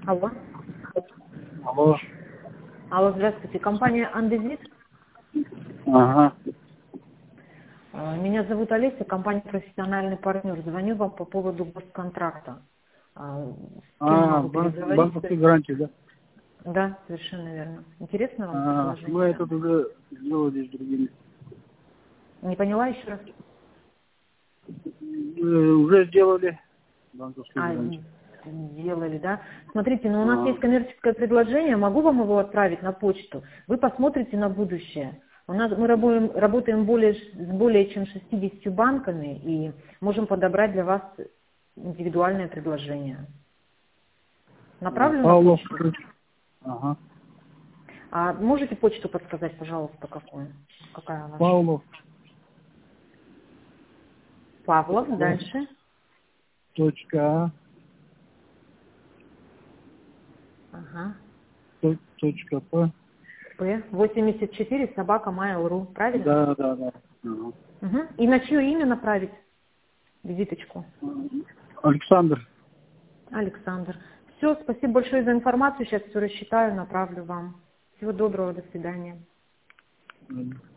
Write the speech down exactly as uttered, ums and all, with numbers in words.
Алло. Алло. Алло, здравствуйте. Компания «Андезит». Ага. А, Меня зовут Олеся, компания «Профессиональный партнер». Звоню вам по поводу госконтракта. А, С кем А, могу банк, переговорить? банковские гарантии, да? Да, совершенно верно. Интересно вам А, мы предложение? это уже сделали с другими. Не поняла еще раз? Э, Уже сделали банковские А, гарантии. делали, да? Смотрите, ну у нас есть Ага. коммерческое предложение, могу вам его отправить на почту. Вы посмотрите на будущее. У нас мы работаем, работаем более, с более чем шестьюдесятью банками и можем подобрать для вас индивидуальное предложение. А, Направлю на Павлов. почту. Ага. А можете почту подсказать, пожалуйста, какую? Какая ваша? Павлов. Павлов, дальше. Точка А. Ага. то- Точка П. П. восемьдесят четыре собака mail.ru. Правильно? Да, да, да. Ага. Угу. И на чье имя направить визиточку? Александр. Александр. Все, спасибо большое за информацию. Сейчас все рассчитаю, направлю вам. Всего доброго, до свидания. Мгм.